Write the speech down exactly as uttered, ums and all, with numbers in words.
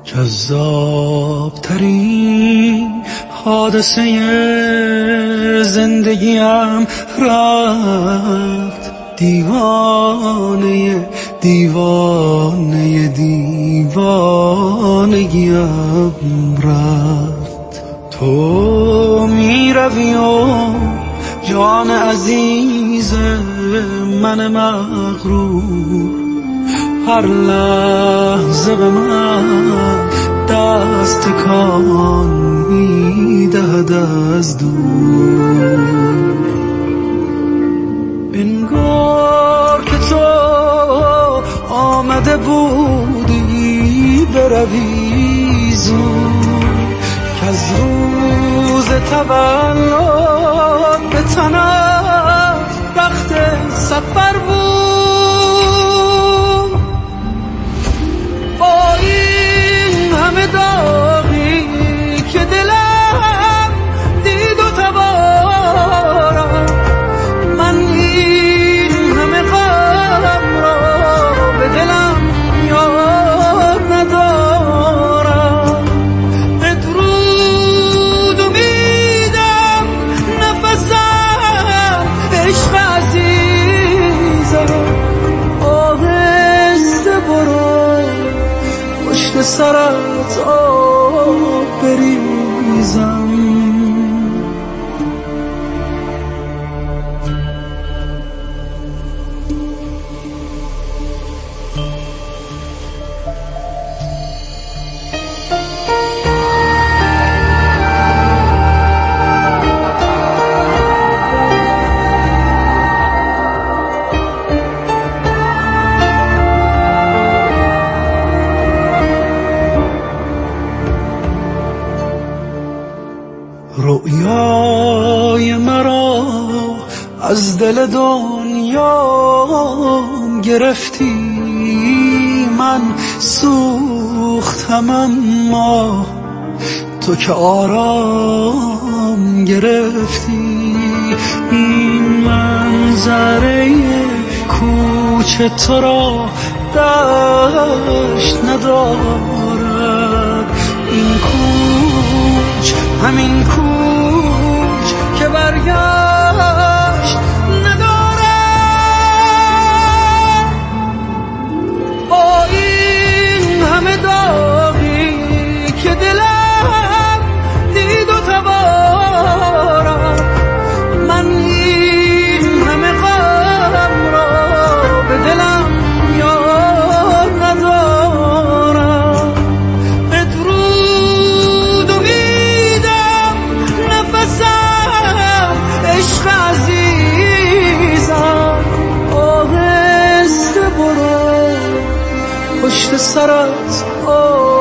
جذاب ترین حادثه زندگیم رفت، دیوانه دیوانه دیوانگیم رفت. تو می روی و جان عزیز من مغرور هر لحظه به من دست تکان می‌دهد از دور. انگار که تو آمده بودی بروی زود، که از روز تولد به تنت رخت سفر بود. با این همه داغی که دلم دید و تبارم، من این همه غم را به دلم یاد ندارم. بدرود امیدم نفسم عشق عزیزم، آهسته برو پشت سرت آب بریزم. رؤیای مرا از دل دنیا گرفتی، من سوختم اما تو که آرام گرفتی. این منظره کوچه تو را دشت ندارد، این کوچ همین کوچ که برگشت ندارد. با این همه داغی که دلم دید و تبارم، من این همه غم را به دلم یاد ندارم. بدرود امیدم نفسم عشق عزیزم، آهسته برو پشت سرت آب